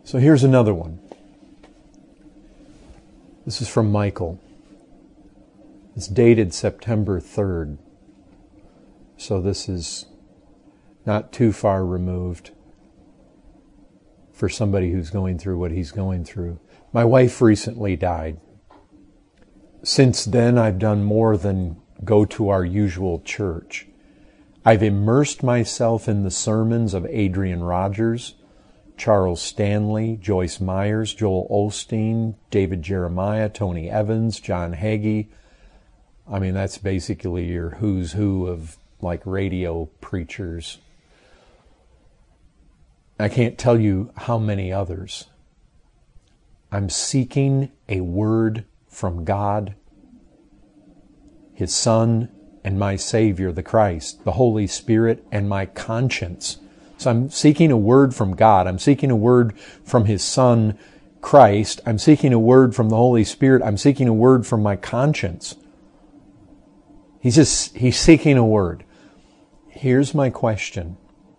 So here's another one. This is from Michael. It's dated September 3rd. So this is not too far removed for somebody who's going through what he's going through. My wife recently died. Since then, I've done more than go to our usual church. I've immersed myself in the sermons of Adrian Rogers, Charles Stanley, Joyce Myers, Joel Osteen, David Jeremiah, Tony Evans, John Hagee. I mean, that's basically your who's who of like radio preachers. I can't tell you how many others. I'm seeking a word from God, His Son, and my Savior, the Christ, the Holy Spirit, and my conscience. So I'm seeking a word from God. I'm seeking a word from His Son, Christ. I'm seeking a word from the Holy Spirit. I'm seeking a word from my conscience. He's seeking a word. Here's my question.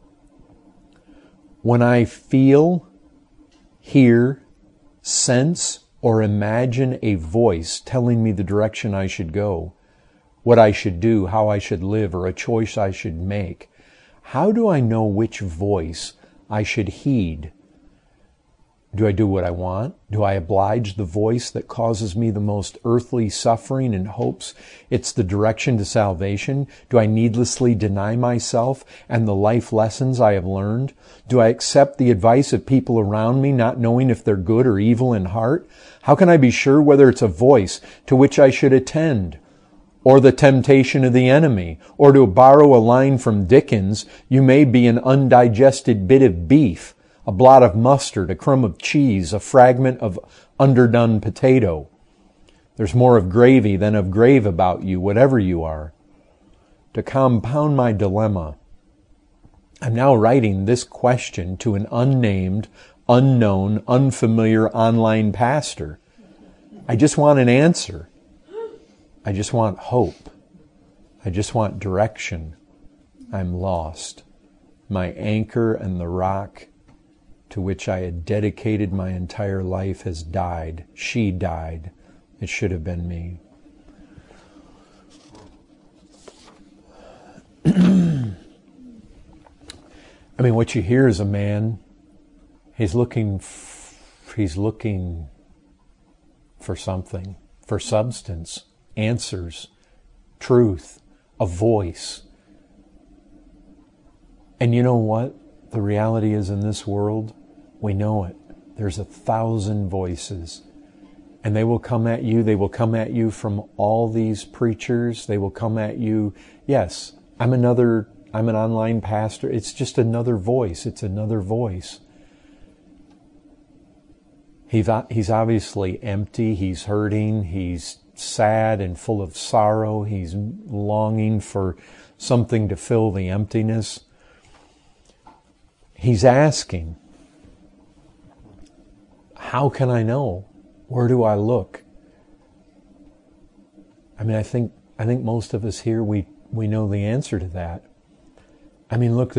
When I feel, hear, sense, or imagine a voice telling me the direction I should go, what I should do, how I should live, or a choice I should make, how do I know which voice I should heed? Do I do what I want? Do I oblige the voice that causes me the most earthly suffering and hopes it's the direction to salvation? Do I needlessly deny myself and the life lessons I have learned? Do I accept the advice of people around me, not knowing if they're good or evil in heart? How can I be sure whether it's a voice to which I should attend? Or the temptation of the enemy? Or to borrow a line from Dickens, you may be an undigested bit of beef, a blot of mustard, a crumb of cheese, a fragment of underdone potato. There's more of gravy than of grave about you, whatever you are. To compound my dilemma, I'm now writing this question to an unnamed, unknown, unfamiliar online pastor. I just want an answer. I just want hope. I just want direction. I'm lost. My anchor and the rock to which I had dedicated my entire life has died. She died. It should have been me. I mean, what you hear is a man, he's looking for something, for substance, answers, truth, a voice. And you know what? The reality is in this world, we know it. There's 1,000 voices. And they will come at you. They will come at you from all these preachers. They will come at you. Yes, I'm an online pastor. It's just another voice. It's another voice. He's obviously empty. He's hurting. He's sad and full of sorrow. He's longing for something to fill the emptiness. He's asking, how can I know? Where do I look? I mean, I think most of us here, we know the answer to that. I mean, look,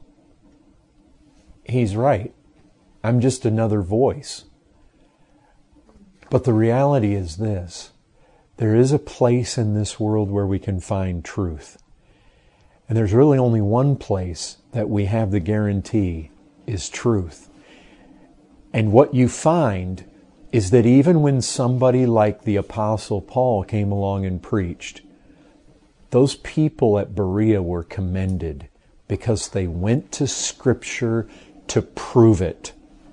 he's right. I'm just another voice. But the reality is this. There is a place in this world where we can find truth. And there's really only one place that we have the guarantee is truth. And what you find is that even when somebody like the Apostle Paul came along and preached, those people at Berea were commended because they went to Scripture to prove it.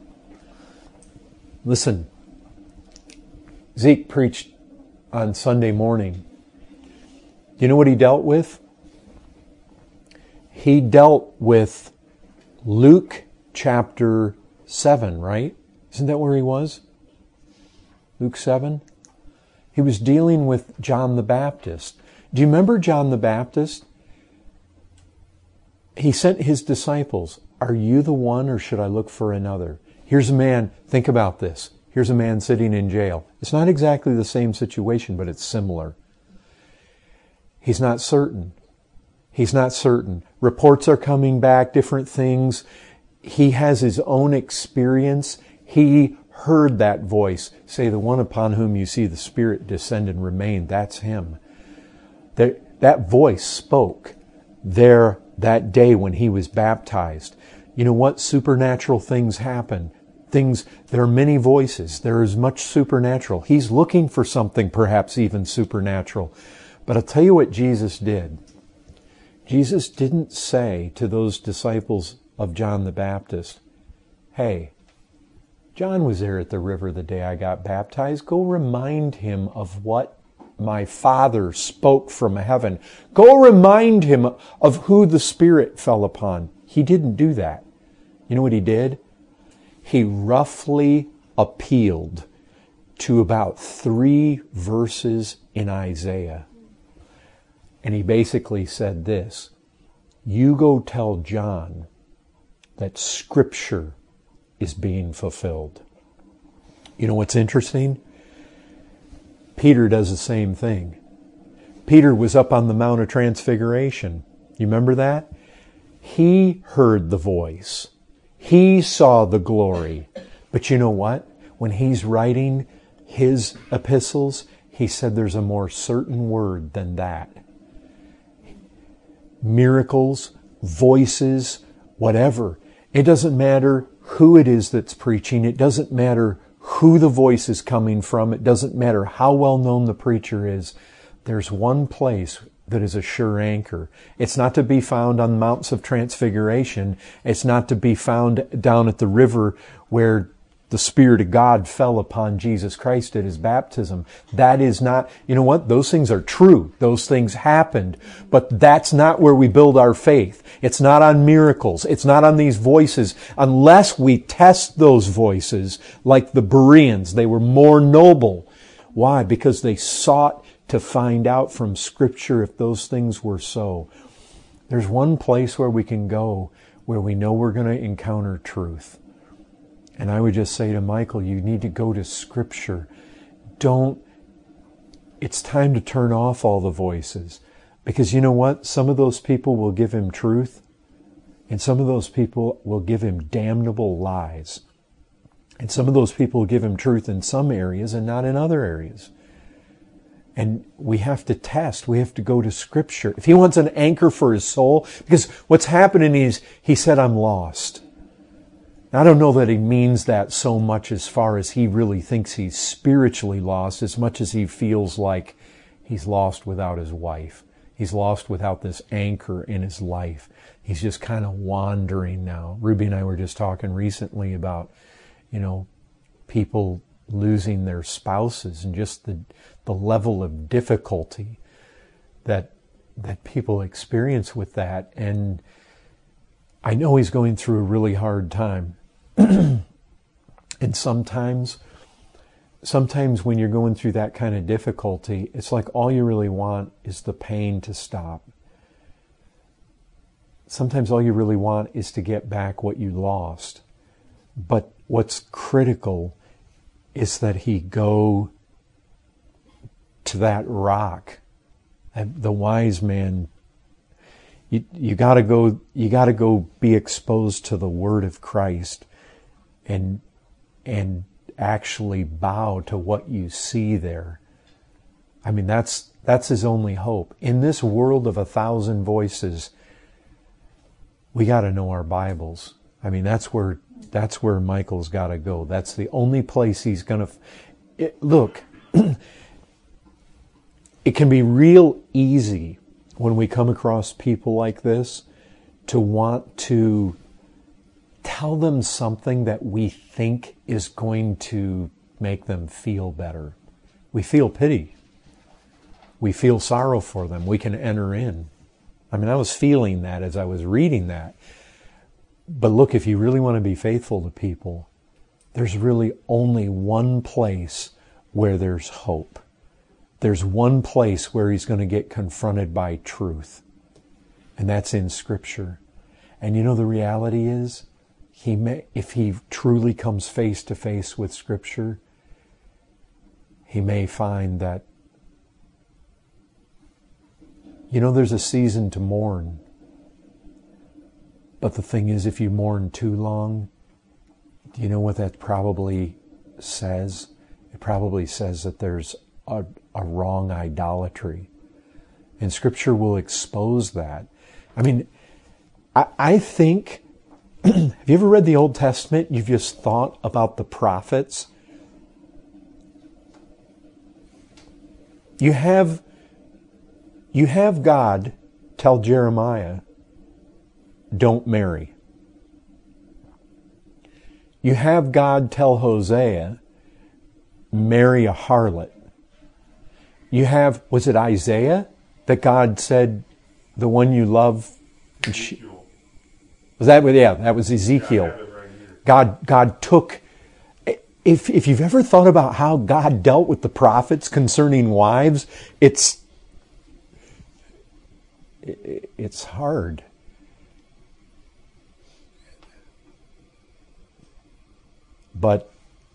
Listen, Zeke preached on Sunday morning. Do you know what he dealt with? He dealt with Luke chapter 7, right? Isn't that where he was? Luke 7? He was dealing with John the Baptist. Do you remember John the Baptist? He sent his disciples, are you the one or should I look for another? Here's a man, think about this. Here's a man sitting in jail. It's not exactly the same situation, but it's similar. He's not certain. He's not certain. Reports are coming back, different things. He has his own experience. He heard that voice say, the one upon whom you see the Spirit descend and remain, that's him. That voice spoke there that day when he was baptized. You know what? Supernatural things happen. There are many voices. There is much supernatural. He's looking for something perhaps even supernatural. But I'll tell you what Jesus did. Jesus didn't say to those disciples of John the Baptist, hey, John was there at the river the day I got baptized. Go remind him of what my Father spoke from heaven. Go remind him of who the Spirit fell upon. He didn't do that. You know what he did? He roughly appealed to about 3 verses in Isaiah. And he basically said this, you go tell John that Scripture is being fulfilled. You know what's interesting? Peter does the same thing. Peter was up on the Mount of Transfiguration. You remember that? He heard the voice. He saw the glory. But you know what? When he's writing his epistles, he said there's a more certain word than that. Miracles, voices, whatever. It doesn't matter who it is that's preaching. It doesn't matter who the voice is coming from. It doesn't matter how well known the preacher is. There's one place that is a sure anchor. It's not to be found on the mountains of Transfiguration. It's not to be found down at the river where the Spirit of God fell upon Jesus Christ at his baptism. That is not, you know what? Those things are true. Those things happened. But that's not where we build our faith. It's not on miracles. It's not on these voices. Unless we test those voices like the Bereans. They were more noble. Why? Because they sought to find out from Scripture if those things were so. There's one place where we can go where we know we're going to encounter truth. And I would just say to Michael, you need to go to Scripture. It's time to turn off all the voices. Because you know what? Some of those people will give him truth, and some of those people will give him damnable lies. And some of those people will give him truth in some areas and not in other areas. And we have to test. We have to go to Scripture. If he wants an anchor for his soul, because what's happening is, he said, I'm lost. I don't know that he means that so much as far as he really thinks he's spiritually lost, as much as he feels like he's lost without his wife. He's lost without this anchor in his life. He's just kind of wandering now. Ruby and I were just talking recently about, people losing their spouses and just the level of difficulty that people experience with that. And I know he's going through a really hard time. And sometimes when you're going through that kind of difficulty, it's like all you really want is the pain to stop. Sometimes all you really want is to get back what you lost. But what's critical is that he go to that rock. The wise man, you gotta go be exposed to the Word of Christ and actually bow to what you see there. I mean, that's his only hope. In this world of 1,000 voices, we got to know our Bibles. I mean, that's where Michael's got to go. That's the only place he's going to... Look, it can be real easy when we come across people like this to want to tell them something that we think is going to make them feel better. We feel pity. We feel sorrow for them. We can enter in. I mean, I was feeling that as I was reading that. But look, if you really want to be faithful to people, there's really only one place where there's hope. There's one place where he's going to get confronted by truth. And that's in Scripture. And the reality is, if he truly comes face to face with Scripture, he may find that, there's a season to mourn. But the thing is, if you mourn too long, Do you know what that probably says? It probably says that there's a wrong idolatry. And Scripture will expose that. I mean, I think, have you ever read the Old Testament? You've just thought about the prophets. You have God tell Jeremiah, don't marry. You have God tell Hosea, marry a harlot. You have, was it Isaiah that God said, the one you love? Was that, yeah, that was Ezekiel. God took, if you've ever thought about how God dealt with the prophets concerning wives, it's hard. But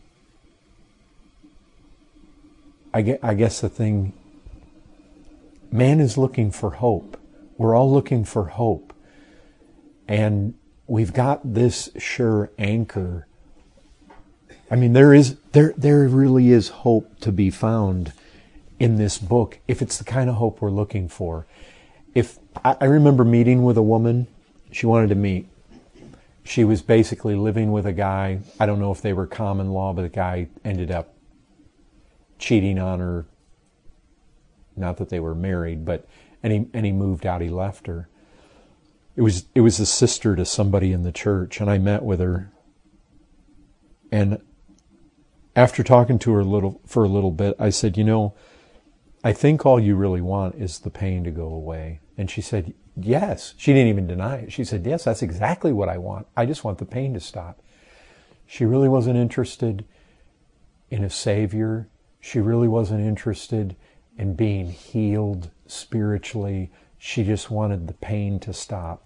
I guess the thing, man is looking for hope. We're all looking for hope. And we've got this sure anchor. I mean, there really is hope to be found in this book, if it's the kind of hope we're looking for. If I remember meeting with a woman, she wanted to meet. She was basically living with a guy. I don't know if they were common law, but the guy ended up cheating on her. Not that they were married, but and he moved out. He left her. It was a sister to somebody in the church, and I met with her. And after talking to her for a little bit, I said, I think all you really want is the pain to go away. And she said, yes. She didn't even deny it. She said, yes, that's exactly what I want. I just want the pain to stop. She really wasn't interested in a Savior. She really wasn't interested in being healed spiritually. She just wanted the pain to stop.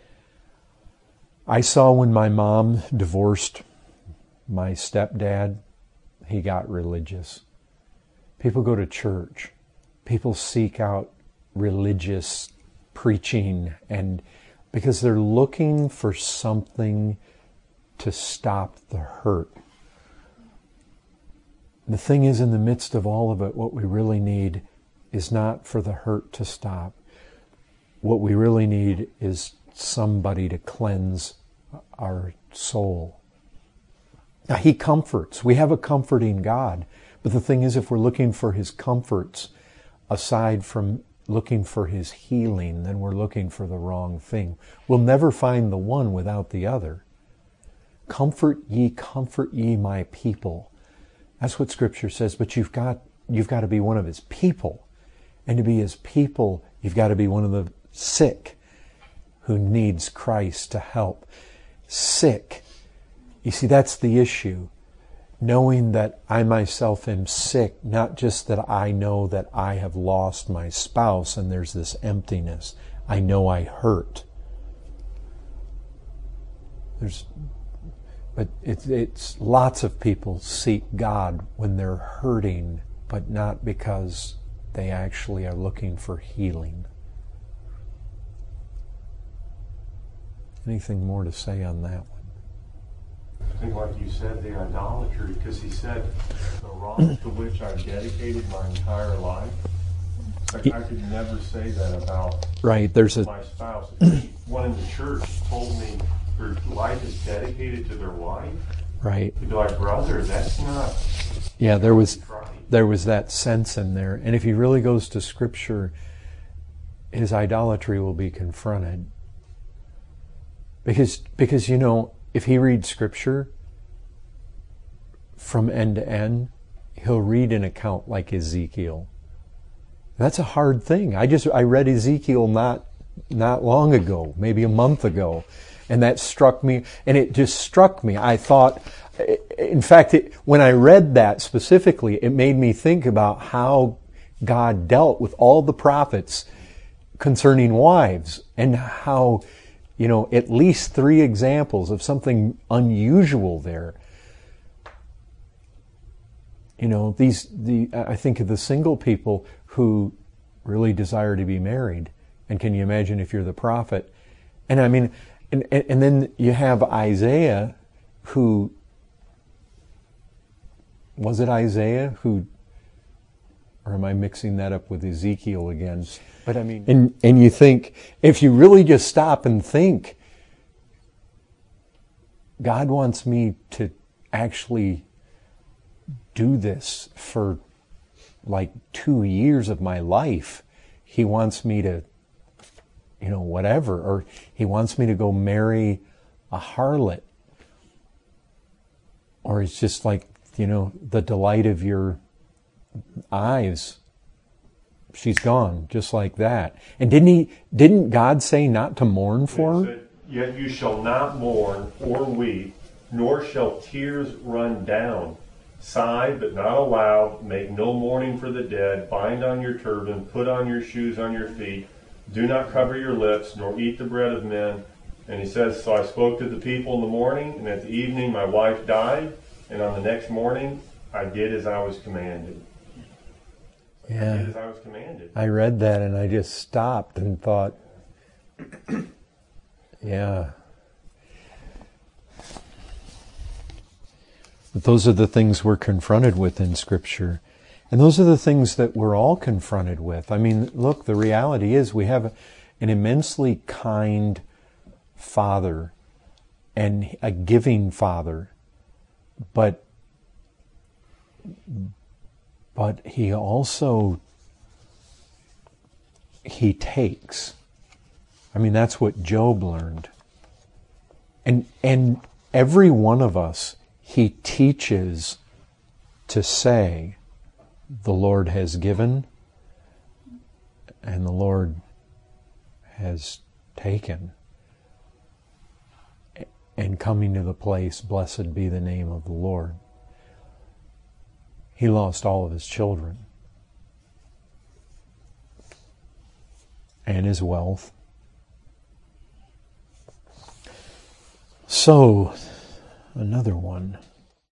I saw when my mom divorced my stepdad, he got religious. People go to church. People seek out religious preaching, and because they're looking for something to stop the hurt. The thing is, in the midst of all of it, what we really need is not for the hurt to stop. What we really need is somebody to cleanse our soul. Now, He comforts. We have a comforting God. But the thing is, if we're looking for His comforts, aside from looking for His healing, then we're looking for the wrong thing. We'll never find the one without the other. Comfort ye my people. That's what Scripture says. But you've got to be one of His people. And to be His people, you've got to be one of the sick who needs Christ to help. Sick. You see, that's the issue. Knowing that I myself am sick, not just that I know that I have lost my spouse and there's this emptiness. I know I hurt. But it's lots of people seek God when they're hurting, but not because they actually are looking for healing. Anything more to say on that one? I think, like you said, the idolatry, because He said, the wrongs to which I've dedicated my entire life. Like, I could never say that about my spouse. If one in the church told me their life is dedicated to their wife, right? You'd be like, brother, that's not. Yeah, there was that sense in there, and if he really goes to Scripture, his idolatry will be confronted. Because if he reads Scripture from end to end, he'll read an account like Ezekiel. That's a hard thing. I read Ezekiel not long ago, maybe a month ago, and that struck me, and it just struck me. I thought, in fact, when I read that specifically, it made me think about how God dealt with all the prophets concerning wives, and how, at least 3 examples of something unusual there. I think of the single people who really desire to be married. And can you imagine if you're the prophet? And I mean, and then you have Isaiah, who was it Isaiah who, or am I mixing that up with Ezekiel again? But I mean, and you think, if you really just stop and think, God wants me to actually do this for like 2 years of my life. He wants me to, whatever, or he wants me to go marry a harlot. Or it's just like, the delight of your eyes. She's gone, just like that. And didn't God say not to mourn for her? Yet you shall not mourn or weep, nor shall tears run down. Sigh, but not aloud. Make no mourning for the dead. Bind on your turban. Put on your shoes on your feet. Do not cover your lips, nor eat the bread of men. And he says, so I spoke to the people in the morning, and at the evening my wife died, and on the next morning I did as I was commanded. Yeah. I did as I was commanded. I read that and I just stopped and thought, yeah. But those are the things we're confronted with in Scripture. And those are the things that we're all confronted with. I mean, look, the reality is we have an immensely kind Father and a giving Father. But he also, he takes. I mean, that's what Job learned. And every one of us, he teaches to say, the Lord has given and the Lord has taken. And coming to the place, blessed be the name of the Lord. He lost all of his children and his wealth. So, another one.